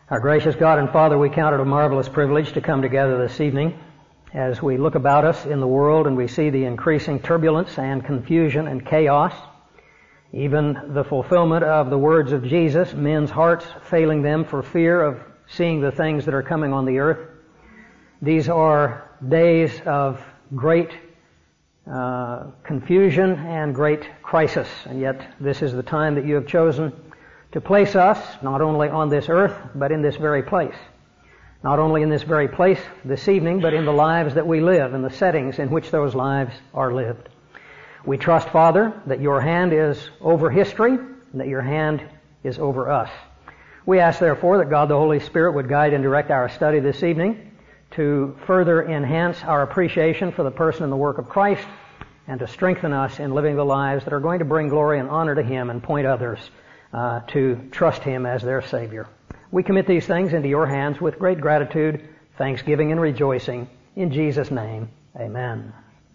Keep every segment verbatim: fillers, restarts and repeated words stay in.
Our gracious God and Father, we count it a marvelous privilege to come together this evening as we look about us in the world and we see the increasing turbulence and confusion and chaos, even the fulfillment of the words of Jesus, men's hearts failing them for fear of seeing the things that are coming on the earth. These are days of great uh, confusion and great crisis, and yet this is the time that you have chosen to place us not only on this earth, but in this very place. Not only in this very place this evening, but in the lives that we live, in the settings in which those lives are lived. We trust, Father, that your hand is over history, and that your hand is over us. We ask, therefore, that God the Holy Spirit would guide and direct our study this evening to further enhance our appreciation for the person and the work of Christ, and to strengthen us in living the lives that are going to bring glory and honor to Him and point others Uh, to trust Him as their Savior. We commit these things into your hands with great gratitude, thanksgiving, and rejoicing. In Jesus' name, amen.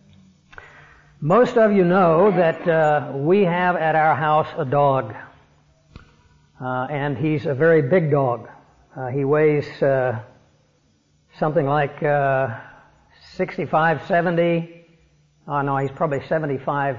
Most of you know that uh, we have at our house a dog, uh, and he's a very big dog. Uh, he weighs uh, something like uh, sixty-five, seventy, oh no, he's probably seventy-five,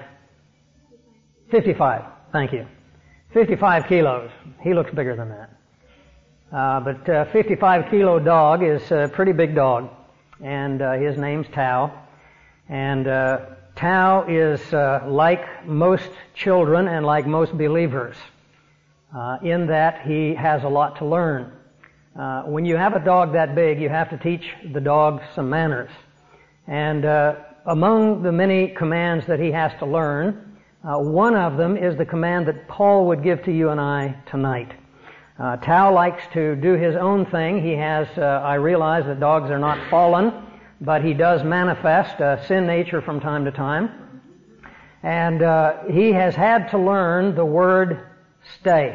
fifty-five, thank you. fifty-five kilos. He looks bigger than that. Uh, but uh, fifty-five kilo dog is a pretty big dog. And uh, his name's Tao. And uh, Tao is uh, like most children and like most believers uh, in that he has a lot to learn. Uh, when you have a dog that big, you have to teach the dog some manners. And uh, among the many commands that he has to learn, Uh, one of them is the command that Paul would give to you and I tonight. Uh, Tao likes to do his own thing. He has, uh, I realize that dogs are not fallen, but he does manifest uh, sin nature from time to time. And uh, he has had to learn the word stay.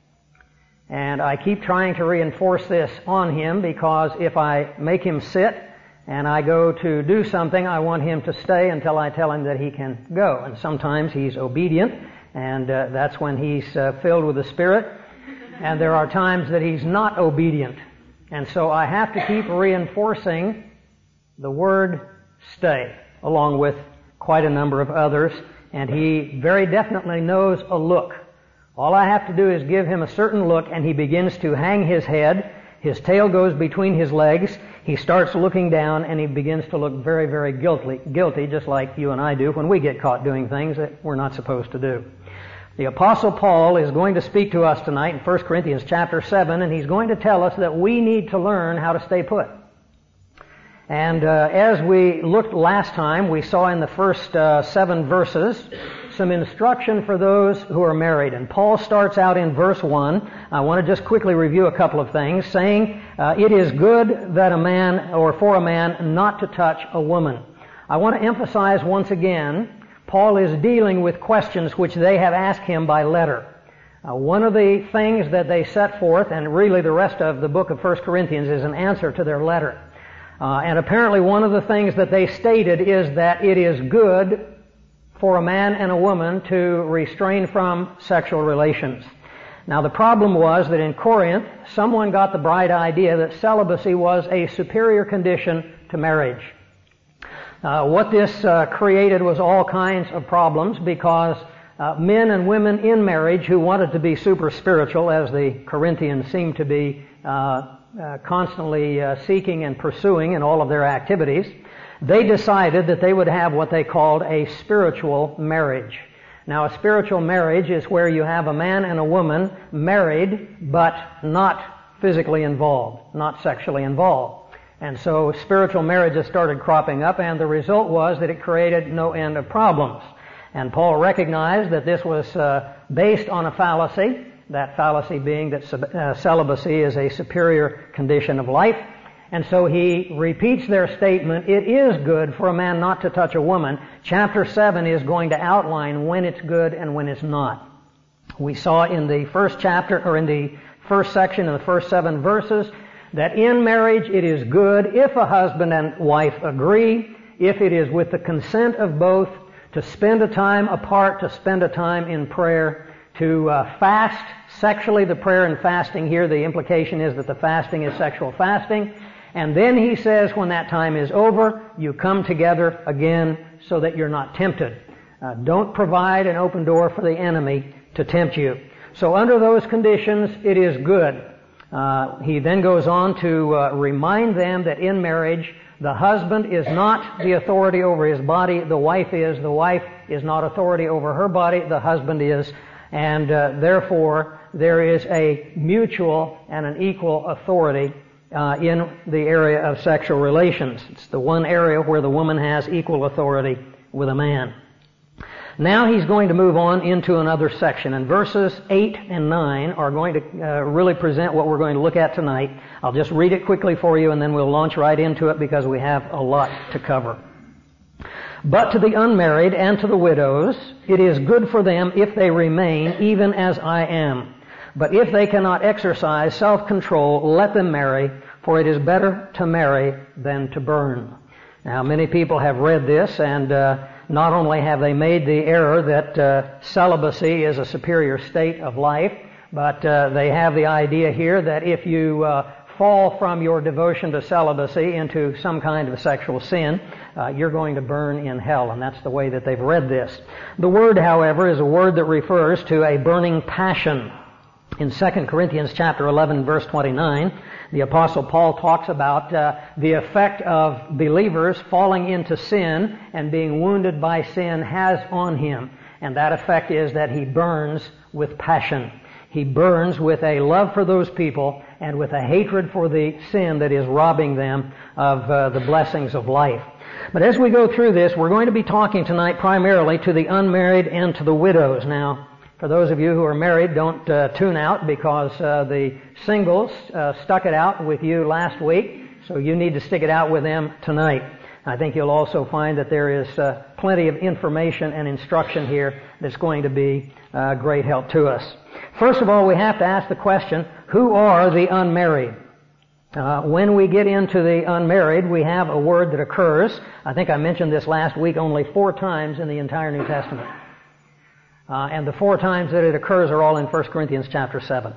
And I keep trying to reinforce this on him because if I make him sit and I go to do something, I want him to stay until I tell him that he can go. And sometimes he's obedient, and uh, that's when he's uh, filled with the Spirit. And there are times that he's not obedient. And so I have to keep reinforcing the word stay, along with quite a number of others. And he very definitely knows a look. All I have to do is give him a certain look, and he begins to hang his head. His tail goes between his legs. He starts looking down, and he begins to look very, very guilty, guilty, just like you and I do when we get caught doing things that we're not supposed to do. The Apostle Paul is going to speak to us tonight in First Corinthians chapter seven, and he's going to tell us that we need to learn how to stay put. And uh, as we looked last time, we saw in the first uh, seven verses some instruction for those who are married. And Paul starts out in verse one. I want to just quickly review a couple of things, saying, uh, it is good that a man, or for a man, not to touch a woman. I want to emphasize once again, Paul is dealing with questions which they have asked him by letter. Uh, one of the things that they set forth, and really the rest of the book of First Corinthians, is an answer to their letter. Uh, and apparently one of the things that they stated is that it is good for a man and a woman to restrain from sexual relations. Now the problem was that in Corinth, someone got the bright idea that celibacy was a superior condition to marriage. Uh, what this uh, created was all kinds of problems because uh, men and women in marriage who wanted to be super spiritual, as the Corinthians seemed to be uh, uh, constantly uh, seeking and pursuing in all of their activities, they decided that they would have what they called a spiritual marriage. Now, a spiritual marriage is where you have a man and a woman married, but not physically involved, not sexually involved. And so spiritual marriages started cropping up, and the result was that it created no end of problems. And Paul recognized that this was uh, based on a fallacy, that fallacy being that uh, celibacy is a superior condition of life. And so he repeats their statement, it is good for a man not to touch a woman. Chapter seven is going to outline when it's good and when it's not. We saw in the first chapter, or in the first section, in the first seven verses, that in marriage it is good if a husband and wife agree, if it is with the consent of both, to spend a time apart, to spend a time in prayer, to uh, fast sexually. The prayer and fasting here, the implication is that the fasting is sexual fasting. And then he says when that time is over, you come together again so that you're not tempted. Uh, don't provide an open door for the enemy to tempt you. So under those conditions, it is good. Uh, he then goes on to uh, remind them that in marriage, the husband is not the authority over his body, the wife is. The wife is not authority over her body, the husband is. And uh, therefore, there is a mutual and an equal authority uh, in the area of sexual relations. It's the one area where the woman has equal authority with a man. Now he's going to move on into another section, and verses eight and nine are going to uh, really present what we're going to look at tonight. I'll just read it quickly for you, and then we'll launch right into it because we have a lot to cover. But to the unmarried and to the widows, it is good for them if they remain even as I am. But if they cannot exercise self-control, let them marry, for it is better to marry than to burn. Now, many people have read this, and uh, not only have they made the error that uh, celibacy is a superior state of life, but uh, they have the idea here that if you uh, fall from your devotion to celibacy into some kind of sexual sin, uh, you're going to burn in hell, and that's the way that they've read this. The word, however, is a word that refers to a burning passion. In Second Corinthians chapter eleven, verse twenty-nine, the Apostle Paul talks about uh, the effect of believers falling into sin and being wounded by sin has on him. And that effect is that he burns with passion. He burns with a love for those people and with a hatred for the sin that is robbing them of uh, the blessings of life. But as we go through this, we're going to be talking tonight primarily to the unmarried and to the widows. Now, for those of you who are married, don't uh, tune out because uh, the singles uh, stuck it out with you last week, so you need to stick it out with them tonight. I think you'll also find that there is uh, plenty of information and instruction here that's going to be uh, great help to us. First of all, we have to ask the question, who are the unmarried? Uh, when we get into the unmarried, we have a word that occurs. I think I mentioned this last week only four times in the entire New Testament. Uh, and the four times that it occurs are all in First Corinthians chapter seven.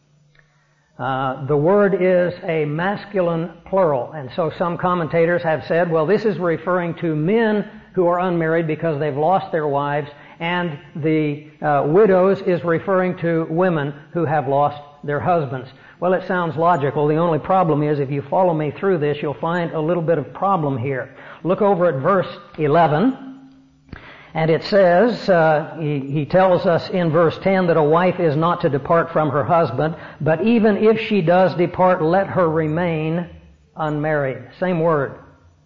Uh, the word is a masculine plural, and so some commentators have said, well, this is referring to men who are unmarried because they've lost their wives, and the uh, widows is referring to women who have lost their husbands. Well, it sounds logical. The only problem is if you follow me through this, you'll find a little bit of problem here. Look over at verse eleven. And it says, uh, he, he tells us in verse ten that a wife is not to depart from her husband, but even if she does depart, let her remain unmarried. Same word.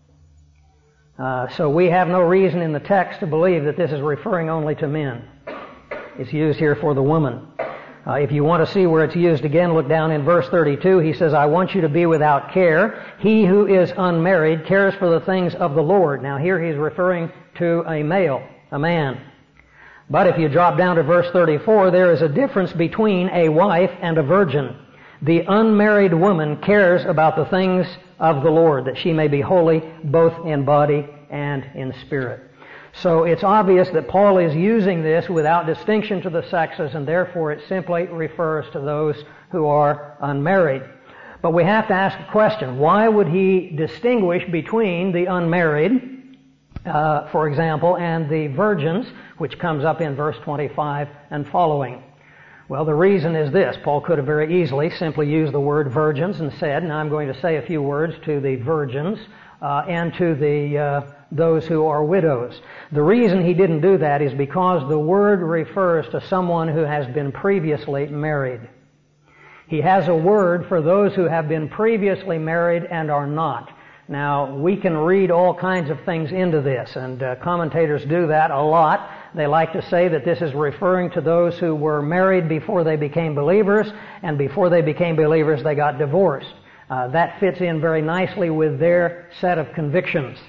Uh, so we have no reason in the text to believe that this is referring only to men. It's used here for the woman. Uh, if you want to see where it's used again, look down in verse thirty-two. He says, I want you to be without care. He who is unmarried cares for the things of the Lord. Now here he's referring to a male. A man. But if you drop down to verse thirty-four, there is a difference between a wife and a virgin. The unmarried woman cares about the things of the Lord, that she may be holy both in body and in spirit. So it's obvious that Paul is using this without distinction to the sexes, and therefore it simply refers to those who are unmarried. But we have to ask a question. Why would he distinguish between the unmarried, Uh, for example, and the virgins, which comes up in verse twenty-five and following? Well, the reason is this. Paul could have very easily simply used the word virgins and said, now I'm going to say a few words to the virgins uh, and to the uh, those who are widows. The reason he didn't do that is because the word refers to someone who has been previously married. He has a word for those who have been previously married and are not. Now, we can read all kinds of things into this, and uh, commentators do that a lot. They like to say that this is referring to those who were married before they became believers, and before they became believers, they got divorced. Uh, that fits in very nicely with their set of convictions.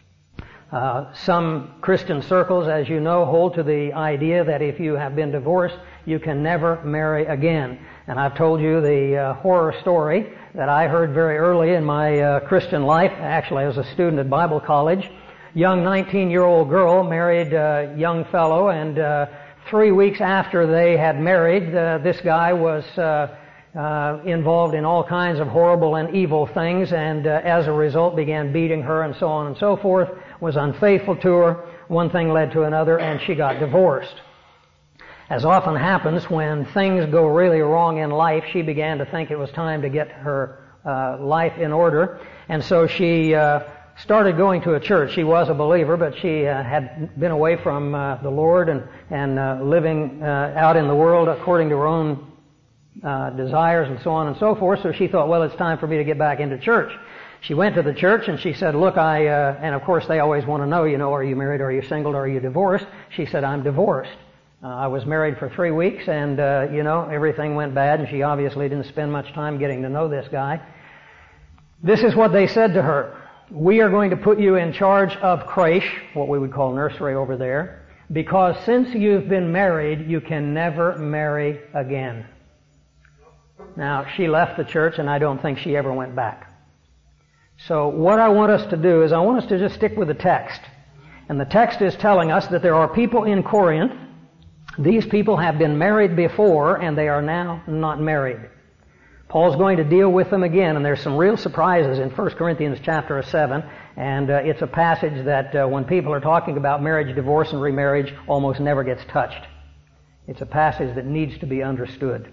Uh, some Christian circles, as you know, hold to the idea that if you have been divorced, you can never marry again. And I've told you the uh, horror story that I heard very early in my uh, Christian life. Actually, I was a student at Bible college. Young nineteen-year-old girl married a young fellow, and uh, three weeks after they had married, uh, this guy was uh, uh, involved in all kinds of horrible and evil things, and uh, as a result began beating her and so on and so forth, was unfaithful to her. One thing led to another, and she got divorced. As often happens when things go really wrong in life, she began to think it was time to get her uh, life in order, and so she uh, started going to a church. She was a believer, but she uh, had been away from uh, the Lord and, and uh, living uh, out in the world according to her own uh, desires and so on and so forth. So she thought, well, it's time for me to get back into church. She went to the church and she said, look, I, uh, and of course they always want to know, you know, are you married, are you single, are you divorced? She said, I'm divorced. Uh, I was married for three weeks and, uh, you know, everything went bad, and she obviously didn't spend much time getting to know this guy. This is what they said to her. We are going to put you in charge of creche, what we would call nursery over there, because since you've been married, you can never marry again. Now, she left the church, and I don't think she ever went back. So what I want us to do is I want us to just stick with the text. And the text is telling us that there are people in Corinth. These people have been married before, and they are now not married. Paul's going to deal with them again, and there's some real surprises in First Corinthians chapter seven, and uh, it's a passage that uh, when people are talking about marriage, divorce, and remarriage, almost never gets touched. It's a passage that needs to be understood.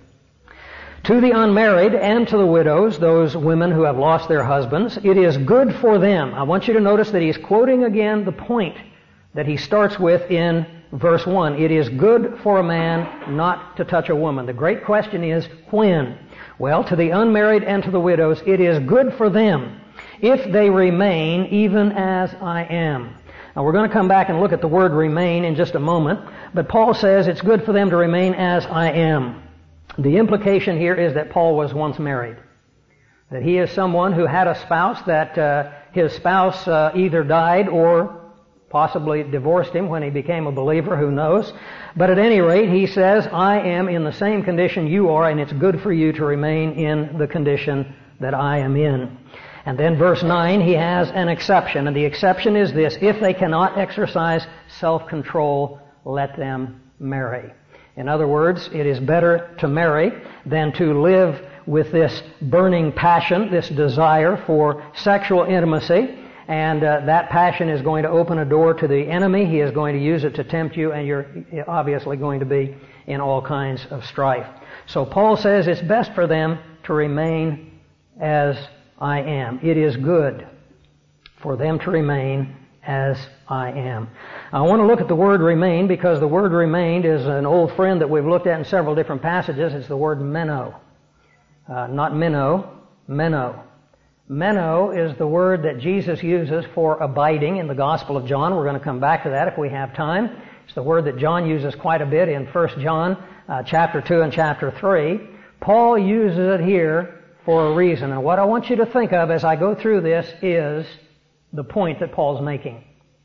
To the unmarried and to the widows, those women who have lost their husbands, it is good for them. I want you to notice that he's quoting again the point that he starts with in verse one. It is good for a man not to touch a woman. The great question is, when? Well, to the unmarried and to the widows, it is good for them if they remain even as I am. Now, we're going to come back and look at the word remain in just a moment, but Paul says it's good for them to remain as I am. The implication here is that Paul was once married, that he is someone who had a spouse, that uh, his spouse uh, either died or possibly divorced him when he became a believer, who knows. But at any rate, he says, I am in the same condition you are, and it's good for you to remain in the condition that I am in. And then verse nine, he has an exception, and the exception is this: if they cannot exercise self-control, let them marry. In other words, it is better to marry than to live with this burning passion, this desire for sexual intimacy. And uh, that passion is going to open a door to the enemy. He is going to use it to tempt you, and you're obviously going to be in all kinds of strife. So Paul says it's best for them to remain as I am. It is good for them to remain as I am. I want to look at the word remain, because the word remained is an old friend that we've looked at in several different passages. It's the word meno. Uh, not minnow, meno. Meno is the word that Jesus uses for abiding in the Gospel of John. We're going to come back to that if we have time. It's the word that John uses quite a bit in First John uh, chapter two and chapter three. Paul uses it here for a reason. And what I want you to think of as I go through this is the point that Paul's making.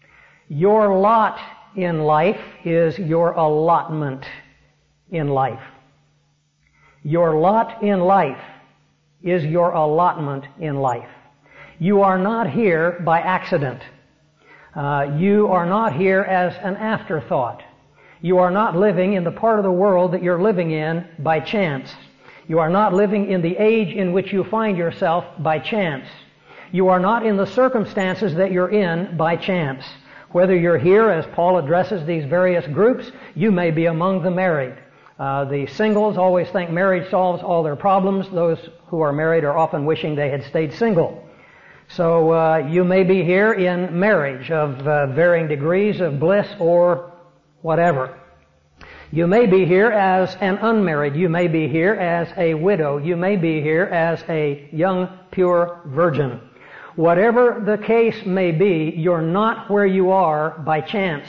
Your lot in life is your allotment in life. Your lot in life is your allotment in life. You are not here by accident. Uh, you are not here as an afterthought. You are not living in the part of the world that you're living in by chance. You are not living in the age in which you find yourself by chance. You are not in the circumstances that you're in by chance. Whether you're here, as Paul addresses these various groups, you may be among the married. Uh, the singles always think marriage solves all their problems. Those who are married are often wishing they had stayed single. So uh, you may be here in marriage of uh, varying degrees of bliss or whatever. You may be here as an unmarried. You may be here as a widow. You may be here as a young, pure virgin. Whatever the case may be, you're not where you are by chance.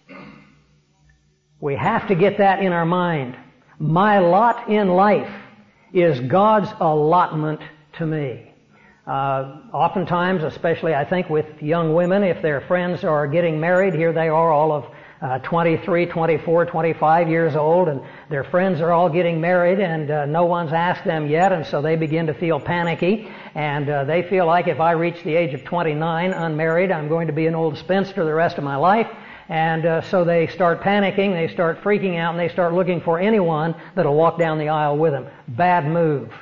We have to get that in our mind. My lot in life is God's allotment to me. Uh, oftentimes, especially I think with young women, if their friends are getting married, here they are all of uh, twenty-three, twenty-four, twenty-five years old, and their friends are all getting married, and uh, no one's asked them yet, and so they begin to feel panicky, and uh, they feel like if I reach the age of twenty-nine unmarried, I'm going to be an old spinster the rest of my life. And uh, so they start panicking, they start freaking out, and they start looking for anyone that'll walk down the aisle with them. Bad move.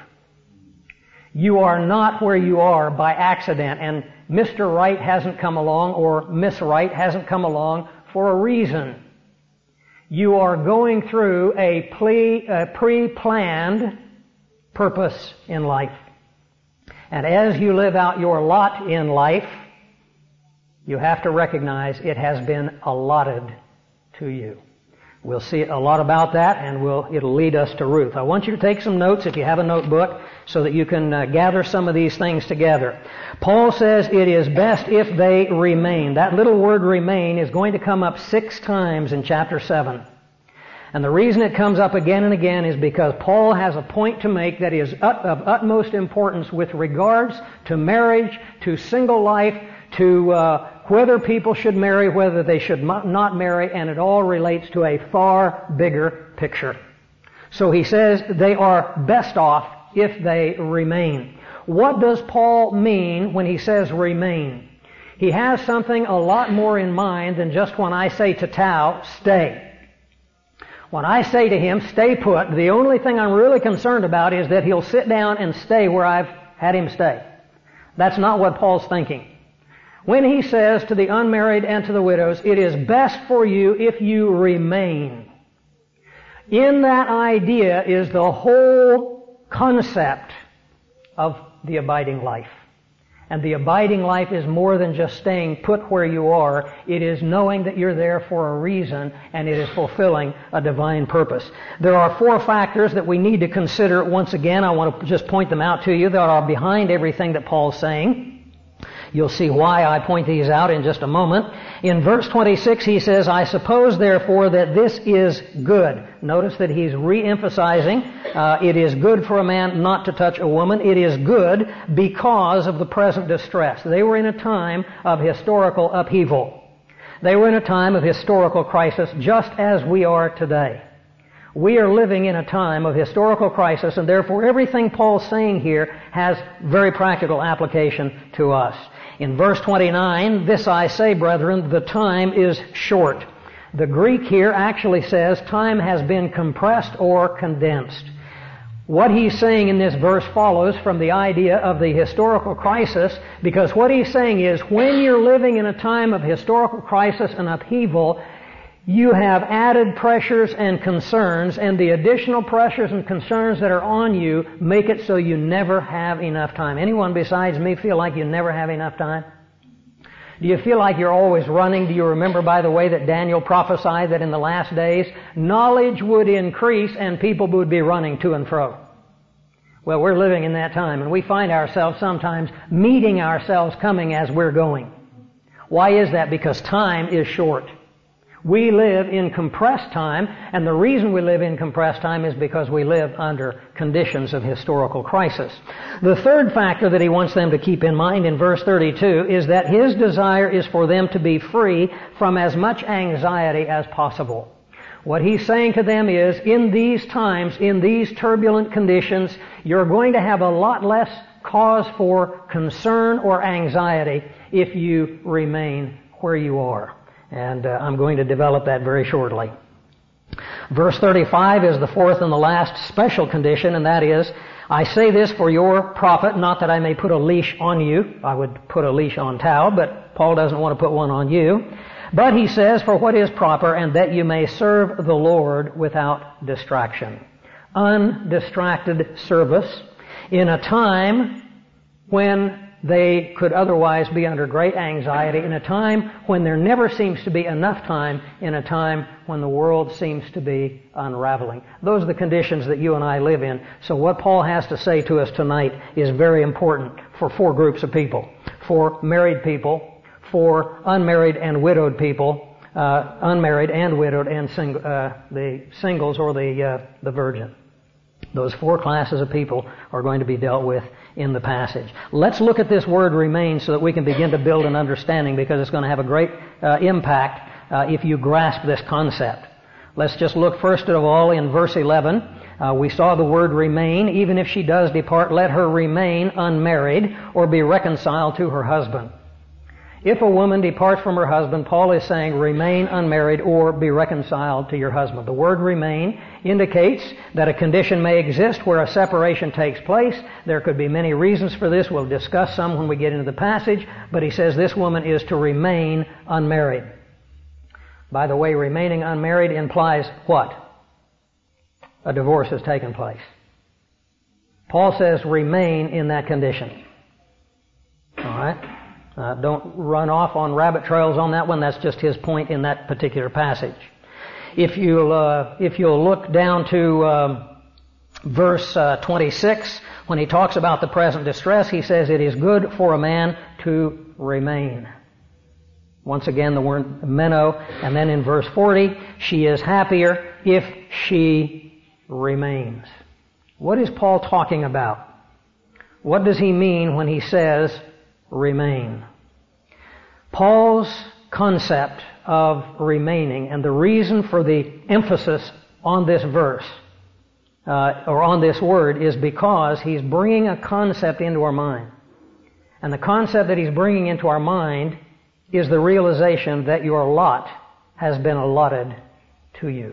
You are not where you are by accident, and Mister Right hasn't come along, or Miss Right hasn't come along for a reason. You are going through a, ple- a pre-planned purpose in life. And as you live out your lot in life, you have to recognize it has been allotted to you. We'll see a lot about that, and we'll, it'll lead us to Ruth. I want you to take some notes if you have a notebook so that you can uh, gather some of these things together. Paul says it is best if they remain. That little word remain is going to come up six times in chapter seven. And the reason it comes up again and again is because Paul has a point to make that is ut- of utmost importance with regards to marriage, to single life, to uh, whether people should marry, whether they should not marry, and it all relates to a far bigger picture. So he says they are best off if they remain. What does Paul mean when he says remain? He has something a lot more in mind than just when I say to Tao, stay. When I say to him, stay put, the only thing I'm really concerned about is that he'll sit down and stay where I've had him stay. That's not what Paul's thinking. When he says to the unmarried and to the widows, it is best for you if you remain. In that idea is the whole concept of the abiding life. And the abiding life is more than just staying put where you are. It is knowing that you're there for a reason, and it is fulfilling a divine purpose. There are four factors that we need to consider. Once again, I want to just point them out to you that are behind everything that Paul's saying. You'll see why I point these out in just a moment. In verse twenty-six, he says, I suppose, therefore, that this is good. Notice that he's re-emphasizing, uh, it is good for a man not to touch a woman. It is good because of the present distress. They were in a time of historical upheaval. They were in a time of historical crisis, just as we are today. We are living in a time of historical crisis, and therefore everything Paul's saying here has very practical application to us. In verse twenty-nine, this I say, brethren, the time is short. The Greek here actually says time has been compressed or condensed. What he's saying in this verse follows from the idea of the historical crisis, because what he's saying is when you're living in a time of historical crisis and upheaval, you have added pressures and concerns, and the additional pressures and concerns that are on you make it so you never have enough time. Anyone besides me feel like you never have enough time? Do you feel like you're always running? Do you remember, by the way, that Daniel prophesied that in the last days, knowledge would increase and people would be running to and fro? Well, we're living in that time, and we find ourselves sometimes meeting ourselves coming as we're going. Why is that? Because time is short. We live in compressed time, and the reason we live in compressed time is because we live under conditions of historical crisis. The third factor that he wants them to keep in mind in verse thirty-two is that his desire is for them to be free from as much anxiety as possible. What he's saying to them is, in these times, in these turbulent conditions, you're going to have a lot less cause for concern or anxiety if you remain where you are. And uh, I'm going to develop that very shortly. Verse thirty-five is the fourth and the last special condition, and that is, I say this for your profit, not that I may put a leash on you. I would put a leash on Tao, but Paul doesn't want to put one on you. But he says, for what is proper, and that you may serve the Lord without distraction. Undistracted service in a time when they could otherwise be under great anxiety, in a time when there never seems to be enough time, in a time when the world seems to be unraveling. Those are the conditions that you and I live in. So what Paul has to say to us tonight is very important for four groups of people. For married people, for unmarried and widowed people, uh, unmarried and widowed, and sing, uh, the singles or the uh, the virgin. Those four classes of people are going to be dealt with in the passage. Let's look at this word remain so that we can begin to build an understanding, because it's going to have a great uh, impact uh, if you grasp this concept. Let's just look first of all in verse eleven. Uh, we saw the word remain. Even if she does depart, let her remain unmarried or be reconciled to her husband. If a woman departs from her husband, Paul is saying remain unmarried or be reconciled to your husband. The word remain indicates that a condition may exist where a separation takes place. There could be many reasons for this. We'll discuss some when we get into the passage. But he says this woman is to remain unmarried. By the way, remaining unmarried implies what? A divorce has taken place. Paul says remain in that condition. All right? Uh, don't run off on rabbit trails on that one. That's just his point in that particular passage. If you'll, uh, if you'll look down to um, verse uh, twenty-six, when he talks about the present distress, he says it is good for a man to remain. Once again, the word meno. And then in verse forty, she is happier if she remains. What is Paul talking about? What does he mean when he says remain? Paul's concept of remaining and the reason for the emphasis on this verse uh, or on this word is because he's bringing a concept into our mind. And the concept that he's bringing into our mind is the realization that your lot has been allotted to you.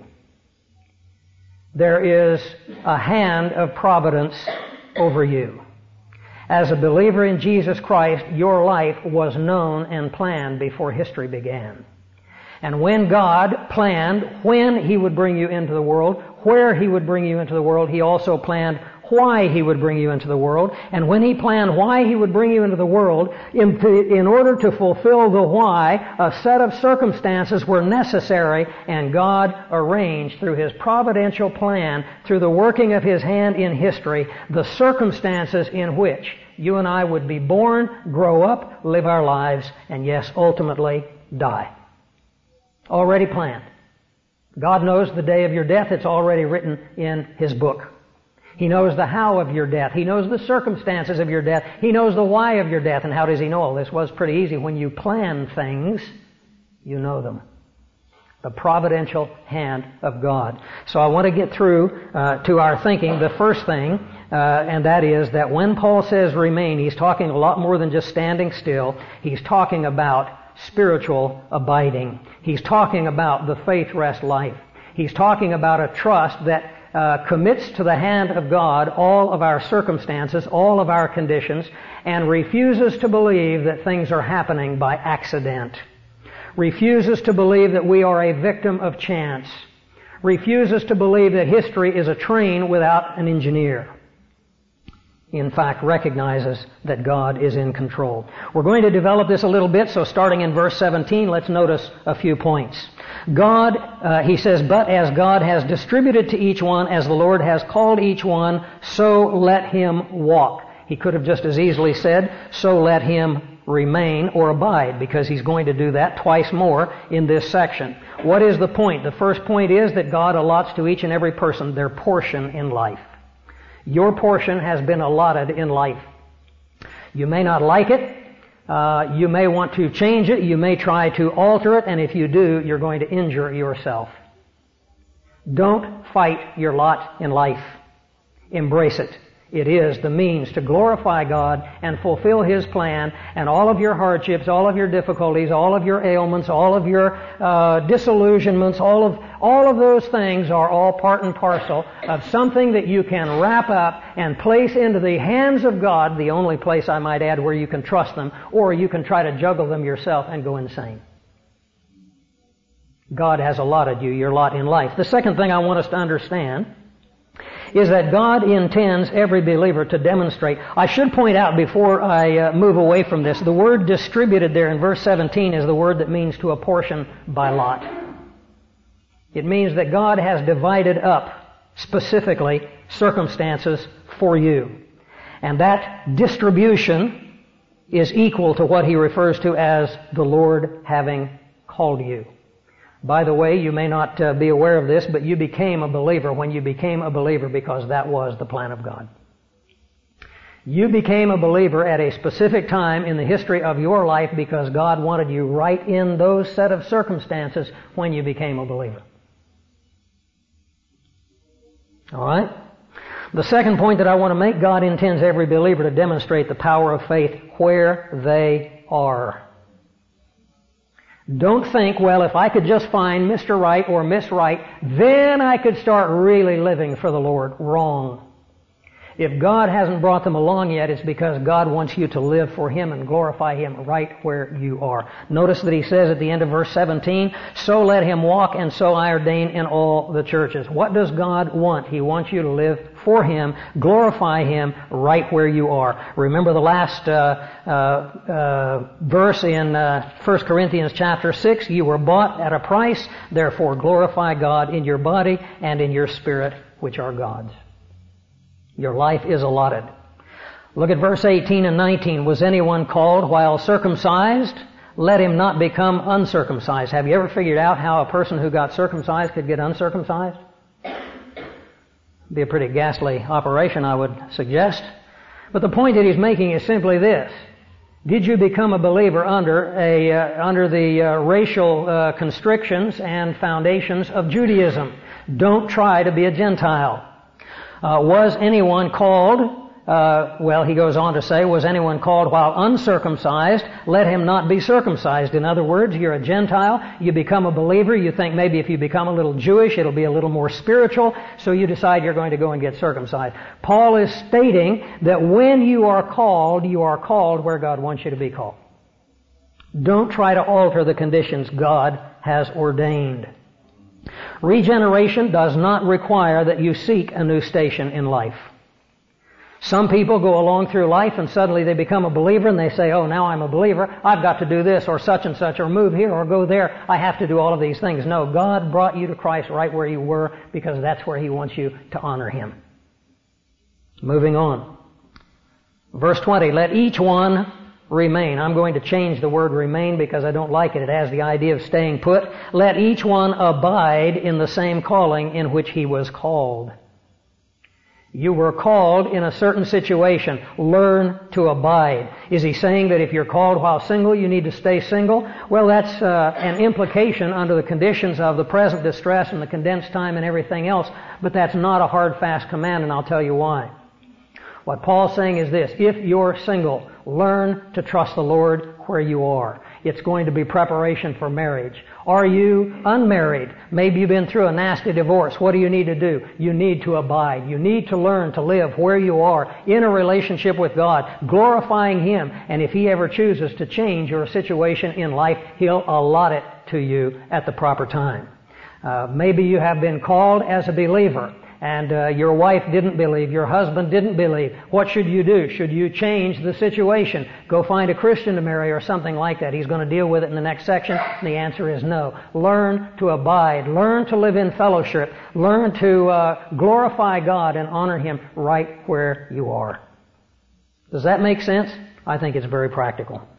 There is a hand of providence over you. As a believer in Jesus Christ, your life was known and planned before history began. And when God planned when He would bring you into the world, where He would bring you into the world, He also planned why He would bring you into the world. And when He planned why He would bring you into the world, in, in order to fulfill the why, a set of circumstances were necessary, and God arranged through His providential plan, through the working of His hand in history, the circumstances in which you and I would be born, grow up, live our lives, and yes, ultimately die. Already planned. God knows the day of your death. It's already written in His book. He knows the how of your death. He knows the circumstances of your death. He knows the why of your death. And how does He know all this? Well, it's pretty easy. When you plan things, you know them. The providential hand of God. So I want to get through uh, to our thinking the first thing, uh, and that is that when Paul says remain, he's talking a lot more than just standing still. He's talking about spiritual abiding. He's talking about the faith rest life. He's talking about a trust that Uh, commits to the hand of God all of our circumstances, all of our conditions, and refuses to believe that things are happening by accident. Refuses to believe that we are a victim of chance. Refuses to believe that history is a train without an engineer. In fact, recognizes that God is in control. We're going to develop this a little bit, so starting in verse seventeen, let's notice a few points. God, uh, he says, but as God has distributed to each one, as the Lord has called each one, so let him walk. He could have just as easily said, so let him remain or abide, because he's going to do that twice more in this section. What is the point? The first point is that God allots to each and every person their portion in life. Your portion has been allotted in life. You may not like it. Uh, you may want to change it. You may try to alter it. And if you do, you're going to injure yourself. Don't fight your lot in life. Embrace it. It is the means to glorify God and fulfill His plan, and all of your hardships, all of your difficulties, all of your ailments, all of your uh, disillusionments, all of all of those things are all part and parcel of something that you can wrap up and place into the hands of God, the only place, I might add, where you can trust them, or you can try to juggle them yourself and go insane. God has allotted you your lot in life. The second thing I want us to understand is that God intends every believer to demonstrate. I should point out before I uh, move away from this, the word distributed there in verse seventeen is the word that means to apportion by lot. It means that God has divided up specifically circumstances for you. And that distribution is equal to what He refers to as the Lord having called you. By the way, you may not uh, be aware of this, but you became a believer when you became a believer because that was the plan of God. You became a believer at a specific time in the history of your life because God wanted you right in those set of circumstances when you became a believer. All right? The second point that I want to make, God intends every believer to demonstrate the power of faith where they are. Don't think, well, if I could just find Mister Right or Miss Right, then I could start really living for the Lord. Wrong. If God hasn't brought them along yet, it's because God wants you to live for Him and glorify Him right where you are. Notice that He says at the end of verse seventeen, so let him walk, and so I ordain in all the churches. What does God want? He wants you to live for Him, glorify Him right where you are. Remember the last uh, uh, uh, verse in uh, First Corinthians chapter six, you were bought at a price, therefore glorify God in your body and in your spirit, which are God's. Your life is allotted. Look at verse eighteen and nineteen. Was anyone called while circumcised? Let him not become uncircumcised. Have you ever figured out how a person who got circumcised could get uncircumcised? Be a pretty ghastly operation, I would suggest. But the point that he's making is simply this. Did you become a believer under a uh, under the uh, racial uh, constrictions and foundations of Judaism? Don't try to be a Gentile. Uh, was anyone called, uh, well, he goes on to say, was anyone called while uncircumcised? Let him not be circumcised. In other words, you're a Gentile, you become a believer, you think maybe if you become a little Jewish, it'll be a little more spiritual, so you decide you're going to go and get circumcised. Paul is stating that when you are called, you are called where God wants you to be called. Don't try to alter the conditions God has ordained. Regeneration does not require that you seek a new station in life. Some people go along through life and suddenly they become a believer and they say, oh, now I'm a believer, I've got to do this or such and such or move here or go there, I have to do all of these things. No, God brought you to Christ right where you were because that's where He wants you to honor Him. Moving on. Verse twenty, let each one remain. I'm going to change the word remain because I don't like it. It has the idea of staying put. Let each one abide in the same calling in which he was called. You were called in a certain situation. Learn to abide. Is he saying that if you're called while single, you need to stay single? Well, that's uh, an implication under the conditions of the present distress and the condensed time and everything else, but that's not a hard, fast command, and I'll tell you why. What Paul's saying is this, if you're single, learn to trust the Lord where you are. It's going to be preparation for marriage. Are you unmarried? Maybe you've been through a nasty divorce. What do you need to do? You need to abide. You need to learn to live where you are in a relationship with God, glorifying Him. And if He ever chooses to change your situation in life, He'll allot it to you at the proper time. Uh, maybe you have been called as a believer. And uh, your wife didn't believe, your husband didn't believe. What should you do? Should you change the situation? Go find a Christian to marry or something like that. He's going to deal with it in the next section. And the answer is no. Learn to abide. Learn to live in fellowship. Learn to uh, glorify God and honor Him right where you are. Does that make sense? I think it's very practical.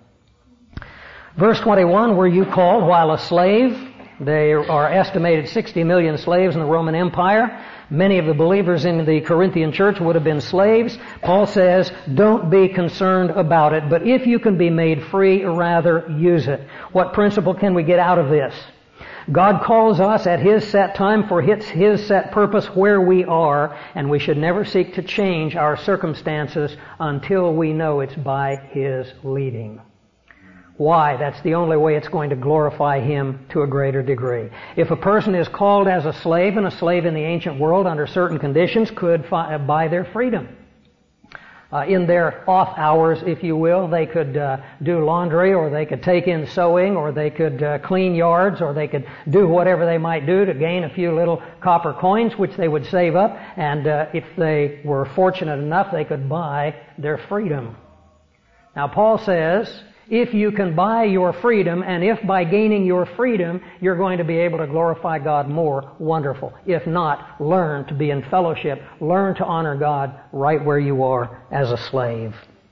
Verse twenty-one, were you called while a slave? There are estimated sixty million slaves in the Roman Empire. Many of the believers in the Corinthian church would have been slaves. Paul says, don't be concerned about it, but if you can be made free, rather use it. What principle can we get out of this? God calls us at His set time for His, His set purpose where we are, and we should never seek to change our circumstances until we know it's by His leading. Why? That's the only way it's going to glorify Him to a greater degree. If a person is called as a slave, and a slave in the ancient world under certain conditions could fi- buy their freedom. Uh, in their off hours, if you will, they could uh, do laundry, or they could take in sewing, or they could uh, clean yards, or they could do whatever they might do to gain a few little copper coins, which they would save up, and uh, if they were fortunate enough, they could buy their freedom. Now, Paul says, if you can buy your freedom, and if by gaining your freedom you're going to be able to glorify God more, wonderful. If not, learn to be in fellowship. Learn to honor God right where you are as a slave.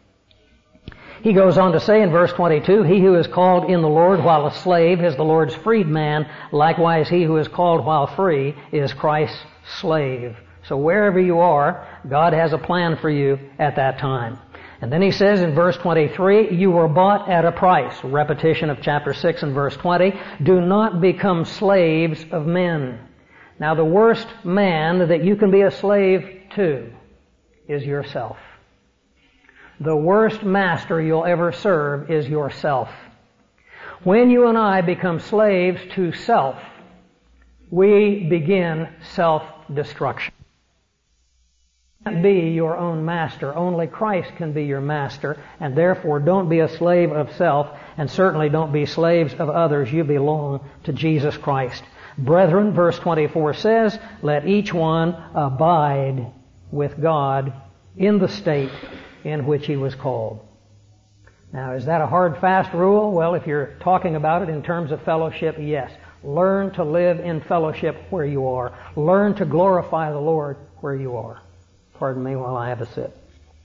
He goes on to say in verse twenty-two, he who is called in the Lord while a slave is the Lord's freedman. Likewise, he who is called while free is Christ's slave. So wherever you are, God has a plan for you at that time. And then he says in verse twenty-three, you were bought at a price. Repetition of chapter six and verse twenty. Do not become slaves of men. Now the worst man that you can be a slave to is yourself. The worst master you'll ever serve is yourself. When you and I become slaves to self, we begin self-destruction. You can't be your own master. Only Christ can be your master, and therefore don't be a slave of self, and certainly don't be slaves of others. You belong to Jesus Christ. Brethren, verse twenty-four says, let each one abide with God in the state in which he was called. Now, is that a hard, fast rule? Well, if you're talking about it in terms of fellowship, yes. Learn to live in fellowship where you are. Learn to glorify the Lord where you are. Pardon me while I have a sip.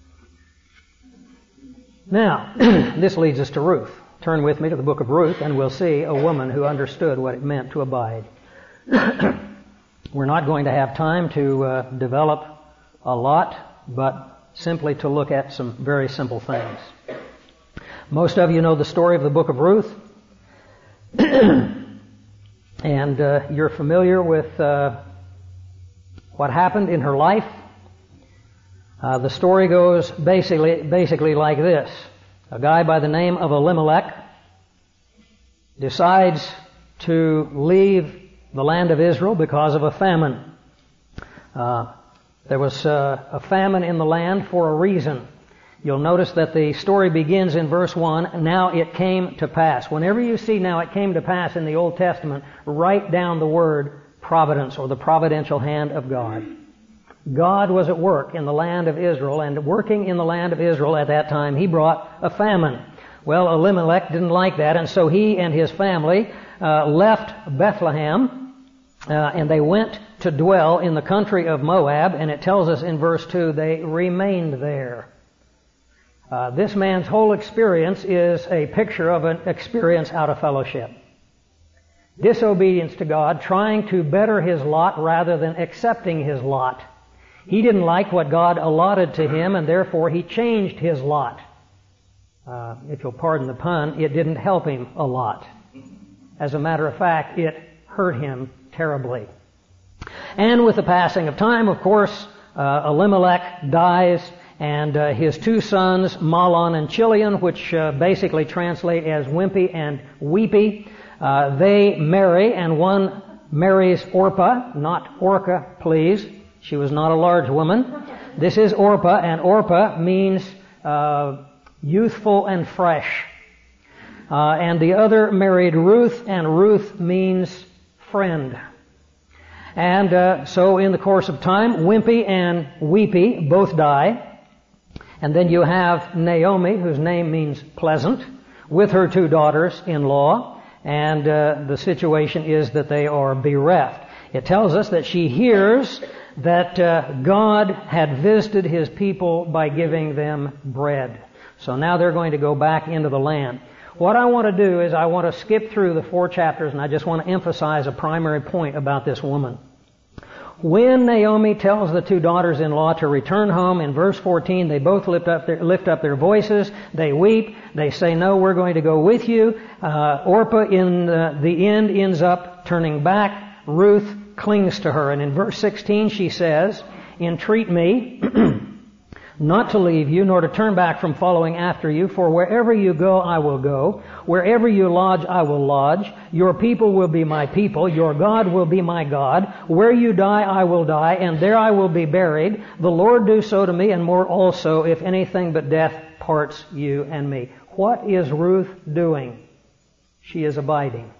Now, this leads us to Ruth. Turn with me to the book of Ruth, and we'll see a woman who understood what it meant to abide. We're not going to have time to uh, develop a lot, but simply to look at some very simple things. Most of you know the story of the book of Ruth. And uh, you're familiar with uh, what happened in her life. Uh, the story goes basically basically like this. A guy by the name of Elimelech decides to leave the land of Israel because of a famine. Uh, there was uh, a famine in the land for a reason. You'll notice that the story begins in verse one, now it came to pass. Whenever you see now it came to pass in the Old Testament, write down the word providence or the providential hand of God. God was at work in the land of Israel, and working in the land of Israel at that time, he brought a famine. Well, Elimelech didn't like that, and so he and his family uh, left Bethlehem, uh, and they went to dwell in the country of Moab, and it tells us in verse two, they remained there. Uh, this man's whole experience is a picture of an experience out of fellowship. Disobedience to God, trying to better his lot rather than accepting his lot. He didn't like what God allotted to him, and therefore he changed his lot. Uh, if you'll pardon the pun, it didn't help him a lot. As a matter of fact, it hurt him terribly. And with the passing of time, of course, uh, Elimelech dies, and uh, his two sons, Mahlon and Chilion, which uh, basically translate as Wimpy and Weepy, uh, they marry, and one marries Orpah, not Orca, please. She was not a large woman. This is Orpah, and Orpah means uh, youthful and fresh. Uh, and the other married Ruth, and Ruth means friend. And uh, so in the course of time, Wimpy and Weepy both die. And then you have Naomi, whose name means pleasant, with her two daughters-in-law, and uh, the situation is that they are bereft. It tells us that she hears that uh, God had visited his people by giving them bread. So now they're going to go back into the land. What I want to do is I want to skip through the four chapters, and I just want to emphasize a primary point about this woman. When Naomi tells the two daughters-in-law to return home, in verse fourteen, they both lift up their, lift up their voices, they weep, they say, no, we're going to go with you. Uh, Orpah in the, the end ends up turning back. Ruth clings to her, and in verse sixteen she says, entreat me not to leave you, nor to turn back from following after you, for wherever you go, I will go. Wherever you lodge, I will lodge. Your people will be my people. Your God will be my God. Where you die, I will die, and there I will be buried. The Lord do so to me, and more also, if anything but death parts you and me. What is Ruth doing? She is abiding.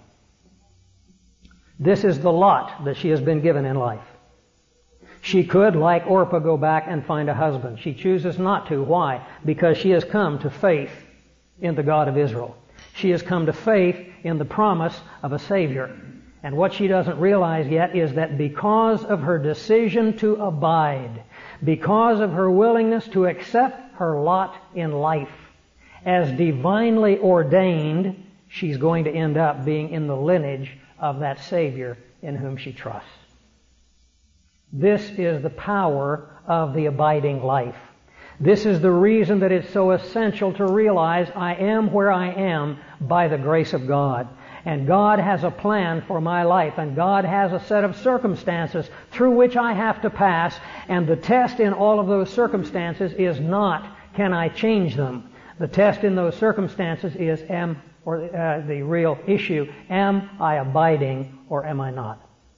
This is the lot that she has been given in life. She could, like Orpah, go back and find a husband. She chooses not to. Why? Because she has come to faith in the God of Israel. She has come to faith in the promise of a Savior. And what she doesn't realize yet is that because of her decision to abide, because of her willingness to accept her lot in life as divinely ordained, she's going to end up being in the lineage of that Savior in whom she trusts. This is the power of the abiding life. This is the reason that it's so essential to realize I am where I am by the grace of God. And God has a plan for my life, and God has a set of circumstances through which I have to pass, and the test in all of those circumstances is not, can I change them? The test in those circumstances is, am or uh, the real issue. Am I abiding or am I not?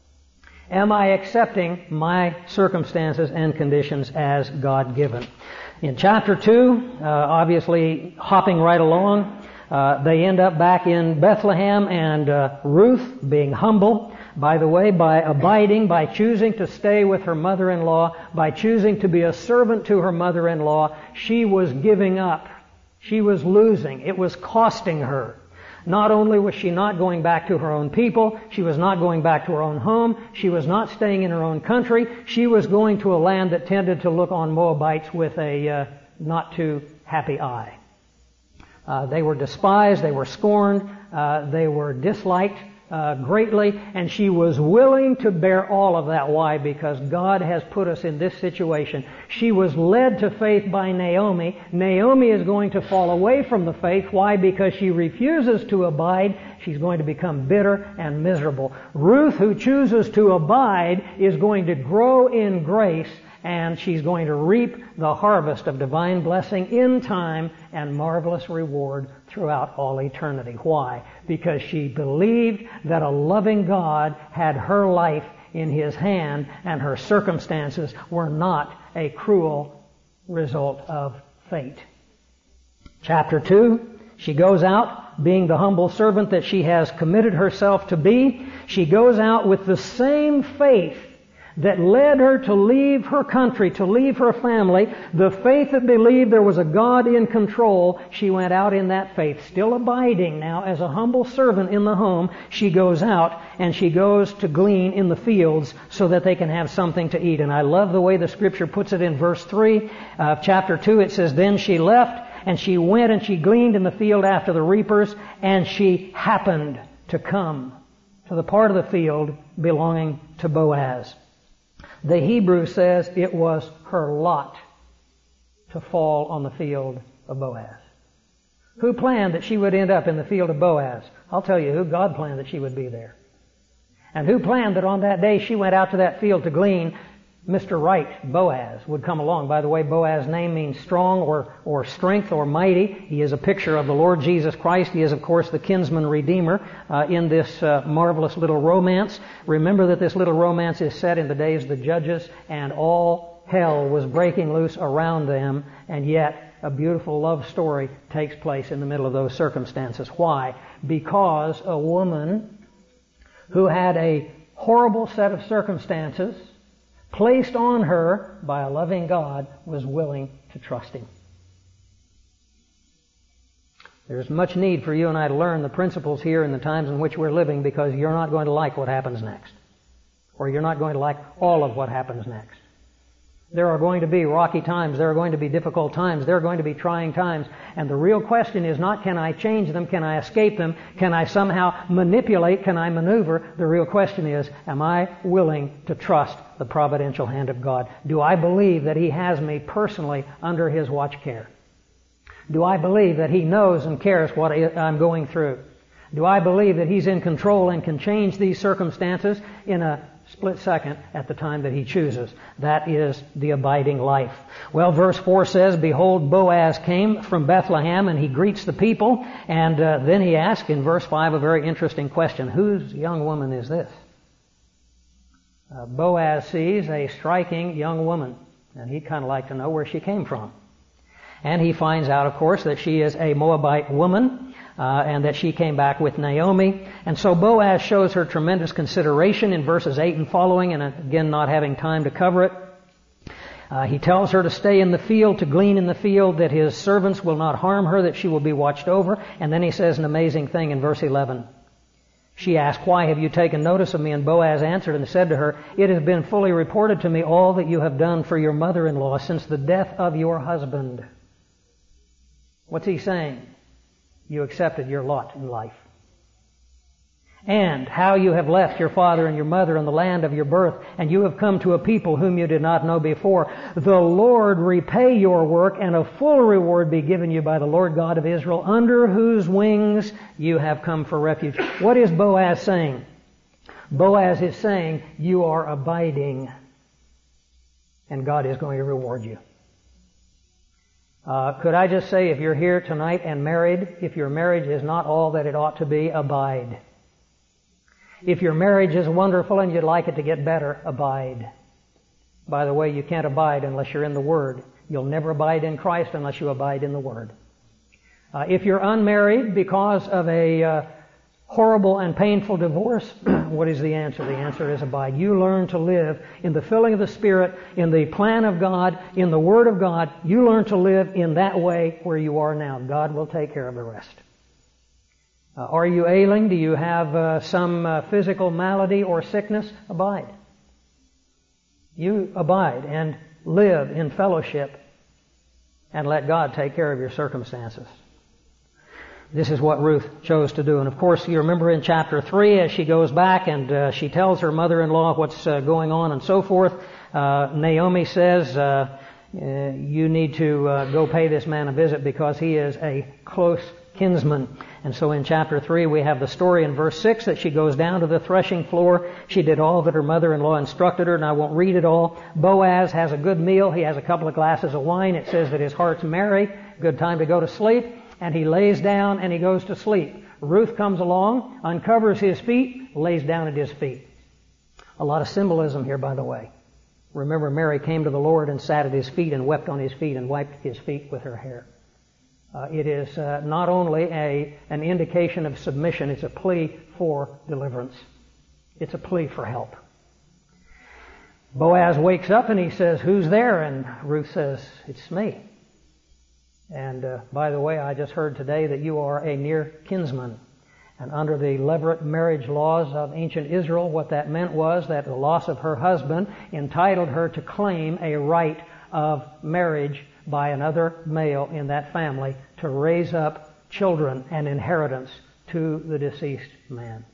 Am I accepting my circumstances and conditions as God-given? In chapter two, uh, obviously hopping right along, uh, they end up back in Bethlehem, and uh, Ruth, being humble, by the way, by abiding, by choosing to stay with her mother-in-law, by choosing to be a servant to her mother-in-law, she was giving up. She was losing. It was costing her. Not only was she not going back to her own people, she was not going back to her own home, she was not staying in her own country, she was going to a land that tended to look on Moabites with a uh, not too happy eye. Uh, they were despised, they were scorned, uh, they were disliked uh, greatly, and she was willing to bear all of that. Why? Because God has put us in this situation. She was led to faith by Naomi. Naomi is going to fall away from the faith. Why? Because she refuses to abide. She's going to become bitter and miserable. Ruth, who chooses to abide, is going to grow in grace, and she's going to reap the harvest of divine blessing in time and marvelous reward throughout all eternity. Why? Because she believed that a loving God had her life in His hand, and her circumstances were not a cruel result of fate. Chapter two, she goes out, being the humble servant that she has committed herself to be. She goes out with the same faith that led her to leave her country, to leave her family, the faith that believed there was a God in control. She went out in that faith, still abiding now as a humble servant in the home. She goes out and she goes to glean in the fields so that they can have something to eat. And I love the way the Scripture puts it in verse three of chapter two. It says, "Then she left, and she went and she gleaned in the field after the reapers, and she happened to come to the part of the field belonging to Boaz." The Hebrew says it was her lot to fall on the field of Boaz. Who planned that she would end up in the field of Boaz? I'll tell you who. God planned that she would be there. And who planned that on that day she went out to that field to glean? Mister Right, Boaz, would come along. By the way, Boaz's name means strong or, or strength or mighty. He is a picture of the Lord Jesus Christ. He is, of course, the kinsman redeemer uh, in this uh, marvelous little romance. Remember that this little romance is set in the days of the Judges, and all hell was breaking loose around them, and yet a beautiful love story takes place in the middle of those circumstances. Why? Because a woman who had a horrible set of circumstances placed on her by a loving God was willing to trust Him. There's much need for you and I to learn the principles here in the times in which we're living, because you're not going to like what happens next. Or you're not going to like all of what happens next. There are going to be rocky times. There are going to be difficult times. There are going to be trying times. And the real question is not, can I change them? Can I escape them? Can I somehow manipulate? Can I maneuver? The real question is, am I willing to trust the providential hand of God? Do I believe that He has me personally under His watch care? Do I believe that He knows and cares what I'm going through? Do I believe that He's in control and can change these circumstances in a split second at the time that He chooses? That is the abiding life. Well, verse four says, "Behold, Boaz came from Bethlehem," and he greets the people, and uh, then he asks in verse five a very interesting question. Whose young woman is this? Uh, Boaz sees a striking young woman, and he'd kind of like to know where she came from. And he finds out, of course, that she is a Moabite woman, uh, and that she came back with Naomi. And so Boaz shows her tremendous consideration in verses eight and following, and again, not having time to cover it. Uh, he tells her to stay in the field, to glean in the field, that his servants will not harm her, that she will be watched over. And then he says an amazing thing in verse eleven. She asked, "Why have you taken notice of me?" And Boaz answered and said to her, "It has been fully reported to me all that you have done for your mother-in-law since the death of your husband." What's he saying? You accepted your lot in life. "And how you have left your father and your mother and the land of your birth, and you have come to a people whom you did not know before. The Lord repay your work, and a full reward be given you by the Lord God of Israel, under whose wings you have come for refuge." What is Boaz saying? Boaz is saying, you are abiding, and God is going to reward you. Uh, could I just say, if you're here tonight and married, if your marriage is not all that it ought to be, abide. If your marriage is wonderful and you'd like it to get better, abide. By the way, you can't abide unless you're in the Word. You'll never abide in Christ unless you abide in the Word. Uh, if you're unmarried because of a uh, horrible and painful divorce, what is the answer? The answer is abide. You learn to live in the filling of the Spirit, in the plan of God, in the Word of God. You learn to live in that way where you are now. God will take care of the rest. Uh, are you ailing? Do you have uh, some uh, physical malady or sickness? Abide. You abide and live in fellowship and let God take care of your circumstances. This is what Ruth chose to do. And of course, you remember in chapter three, as she goes back and uh, she tells her mother-in-law what's uh, going on and so forth, uh, Naomi says, uh, uh, you need to uh, go pay this man a visit because he is a close kinsman. And so in chapter three, we have the story in verse six that she goes down to the threshing floor. She did all that her mother-in-law instructed her, and I won't read it all. Boaz has a good meal. He has a couple of glasses of wine. It says that his heart's merry. Good time to go to sleep. And he lays down and he goes to sleep. Ruth comes along, uncovers his feet, lays down at his feet. A lot of symbolism here, by the way. Remember, Mary came to the Lord and sat at his feet and wept on his feet and wiped his feet with her hair. Uh, it is uh, not only a an indication of submission, it's a plea for deliverance. It's a plea for help. Boaz wakes up and he says, "Who's there?" And Ruth says, "It's me. And uh, by the way, I just heard today that you are a near kinsman." And under the levirate marriage laws of ancient Israel, what that meant was that the loss of her husband entitled her to claim a right of marriage by another male in that family to raise up children and inheritance to the deceased man.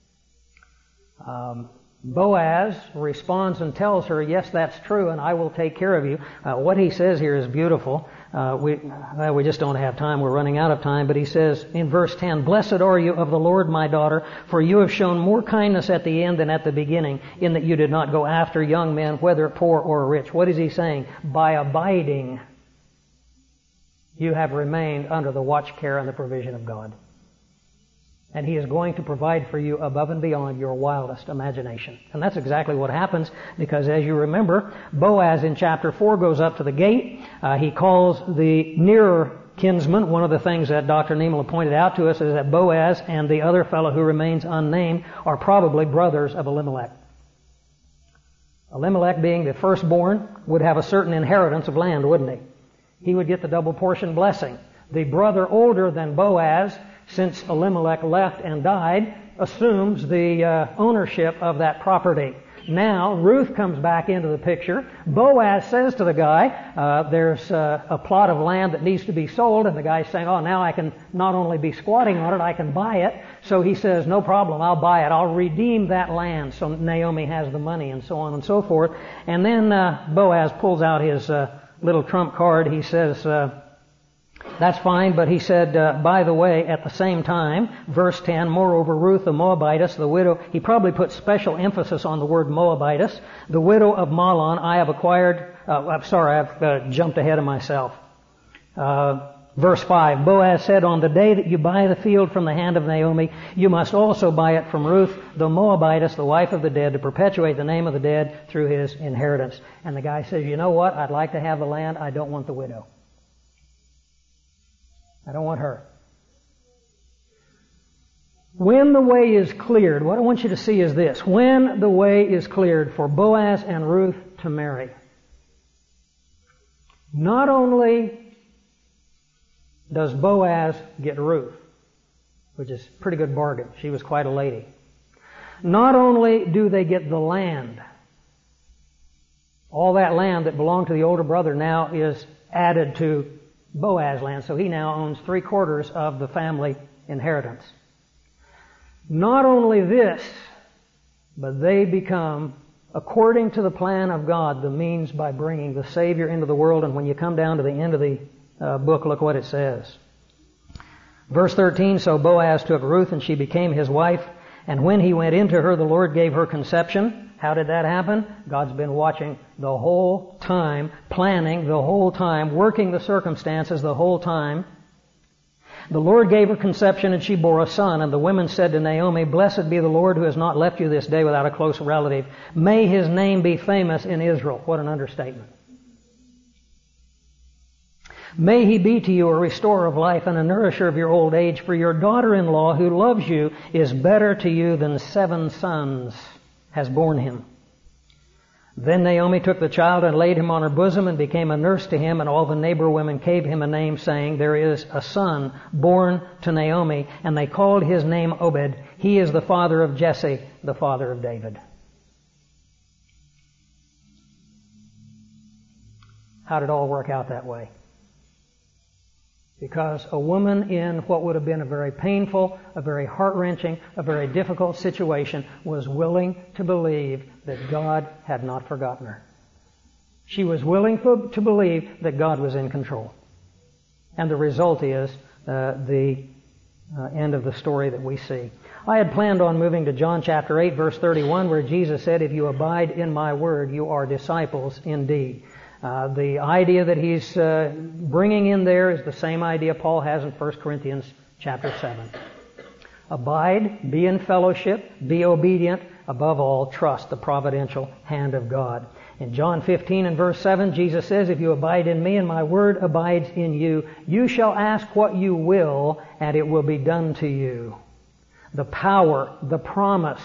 Um, Boaz responds and tells her, "Yes, that's true, and I will take care of you." Uh, what he says here is beautiful. Uh, we well, we just don't have time. We're running out of time. But he says in verse ten, "Blessed are you of the Lord, my daughter, for you have shown more kindness at the end than at the beginning, in that you did not go after young men, whether poor or rich." What is he saying? By abiding, you have remained under the watch, care, and the provision of God. And He is going to provide for you above and beyond your wildest imagination. And that's exactly what happens, because as you remember, Boaz in chapter four goes up to the gate. Uh, he calls the nearer kinsman. One of the things that Doctor Niemela pointed out to us is that Boaz and the other fellow who remains unnamed are probably brothers of Elimelech. Elimelech, being the firstborn, would have a certain inheritance of land, wouldn't he? He would get the double portion blessing. The brother older than Boaz, since Elimelech left and died, assumes the uh, ownership of that property. Now, Ruth comes back into the picture. Boaz says to the guy, uh, there's uh, a plot of land that needs to be sold, and the guy's saying, "Oh, now I can not only be squatting on it, I can buy it." So he says, "No problem, I'll buy it. I'll redeem that land." So Naomi has the money, and so on and so forth. And then uh, Boaz pulls out his uh, little trump card. He says, uh, "That's fine," but he said, uh, by the way, at the same time, verse ten, "Moreover, Ruth the Moabitess, the widow," he probably put special emphasis on the word Moabitess, "the widow of Mahlon, I have acquired," uh, I'm sorry, I've uh, jumped ahead of myself. Uh, verse five, "Boaz said, on the day that you buy the field from the hand of Naomi, you must also buy it from Ruth the Moabitess, the wife of the dead, to perpetuate the name of the dead through his inheritance." And the guy says, "You know what? I'd like to have the land. I don't want the widow. I don't want her." When the way is cleared, what I want you to see is this. When the way is cleared for Boaz and Ruth to marry, not only does Boaz get Ruth, which is a pretty good bargain. She was quite a lady. Not only do they get the land, all that land that belonged to the older brother now is added to Boaz land, so he now owns three quarters of the family inheritance. Not only this, but they become, according to the plan of God, the means by bringing the Savior into the world. And when you come down to the end of the uh, book, look what it says. Verse thirteen, "So Boaz took Ruth, and she became his wife. And when he went into her, the Lord gave her conception. How did that happen? God's been watching the whole time, planning the whole time, working the circumstances the whole time. The Lord gave her conception, and she bore a son. And the women said to Naomi, "Blessed be the Lord who has not left you this day without a close relative. May His name be famous in Israel." What an understatement. "May He be to you a restorer of life and a nourisher of your old age, for your daughter-in-law who loves you is better to you than seven sons has borne him." Then Naomi took the child and laid him on her bosom and became a nurse to him, and all the neighbor women gave him a name, saying, "There is a son born to Naomi," and they called his name Obed. He is the father of Jesse, the father of David. How did it all work out that way? Because a woman in what would have been a very painful, a very heart-wrenching, a very difficult situation was willing to believe that God had not forgotten her. She was willing to believe that God was in control. And the result is uh, the uh, end of the story that we see. I had planned on moving to John chapter eight, verse thirty-one, where Jesus said, "If you abide in my word, you are disciples indeed." Uh, the idea that he's uh, bringing in there is the same idea Paul has in First Corinthians chapter seven. Abide, be in fellowship, be obedient, above all, trust the providential hand of God. In John fifteen and verse seven, Jesus says, "If you abide in me and my word abides in you, you shall ask what you will, and it will be done to you." The power, the promise,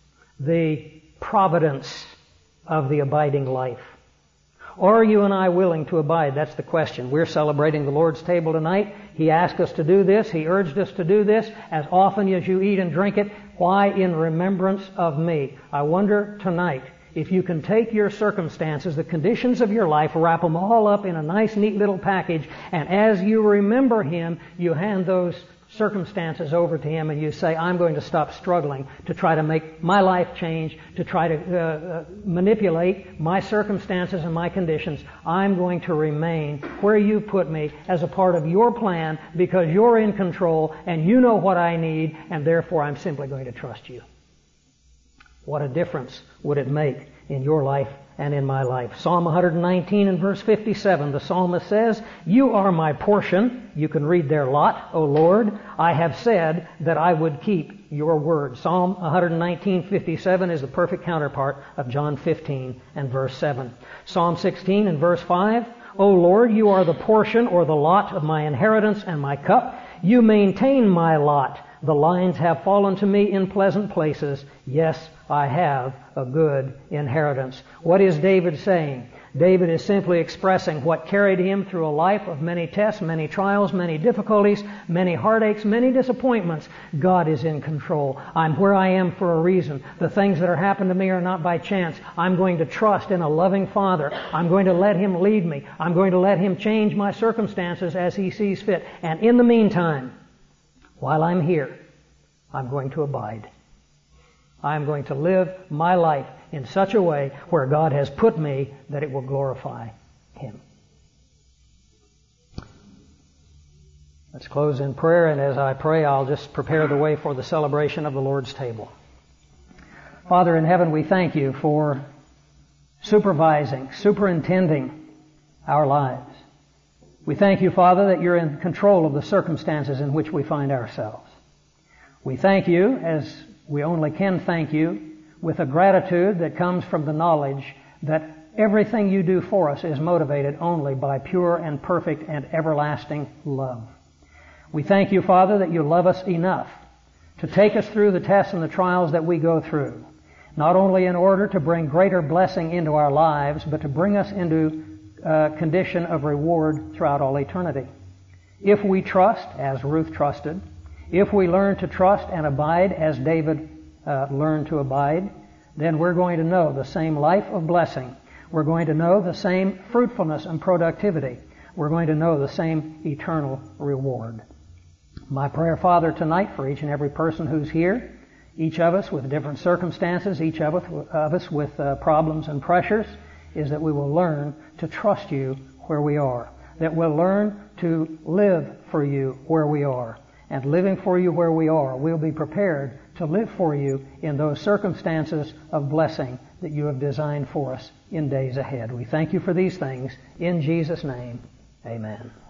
the providence of the abiding life. Are you and I willing to abide? That's the question. We're celebrating the Lord's table tonight. He asked us to do this. He urged us to do this. As often as you eat and drink it, why? In remembrance of me. I wonder tonight if you can take your circumstances, the conditions of your life, wrap them all up in a nice, neat little package, and as you remember Him, you hand those circumstances over to Him and you say, "I'm going to stop struggling to try to make my life change, to try to uh, uh, manipulate my circumstances and my conditions. I'm going to remain where you put me as a part of your plan because you're in control and you know what I need, and therefore I'm simply going to trust you." What a difference would it make in your life and in my life. Psalm one nineteen and verse fifty-seven, the psalmist says, "You are my portion." You can read their lot, "O Lord. I have said that I would keep your word." Psalm one nineteen fifty-seven is the perfect counterpart of John fifteen and verse seven. Psalm sixteen and verse five, "O Lord, you are the portion or the lot of my inheritance and my cup. You maintain my lot. The lines have fallen to me in pleasant places. Yes, I have a good inheritance." What is David saying? David is simply expressing what carried him through a life of many tests, many trials, many difficulties, many heartaches, many disappointments. God is in control. I'm where I am for a reason. The things that are happening to me are not by chance. I'm going to trust in a loving Father. I'm going to let Him lead me. I'm going to let Him change my circumstances as He sees fit. And in the meantime, while I'm here, I'm going to abide. I'm going to live my life in such a way where God has put me that it will glorify Him. Let's close in prayer, and as I pray, I'll just prepare the way for the celebration of the Lord's table. Father in heaven, we thank You for supervising, superintending our lives. We thank You, Father, that You're in control of the circumstances in which we find ourselves. We thank You, as we only can thank You, with a gratitude that comes from the knowledge that everything You do for us is motivated only by pure and perfect and everlasting love. We thank You, Father, that You love us enough to take us through the tests and the trials that we go through, not only in order to bring greater blessing into our lives, but to bring us into a condition of reward throughout all eternity. If we trust, as Ruth trusted, if we learn to trust and abide as David uh, learned to abide, then we're going to know the same life of blessing. We're going to know the same fruitfulness and productivity. We're going to know the same eternal reward. My prayer, Father, tonight for each and every person who's here, each of us with different circumstances, each of us with uh, problems and pressures, is that we will learn to trust You where we are, that we'll learn to live for You where we are, and living for you where we are, we'll be prepared to live for you in those circumstances of blessing that you have designed for us in days ahead. We thank you for these things. In Jesus' name, amen.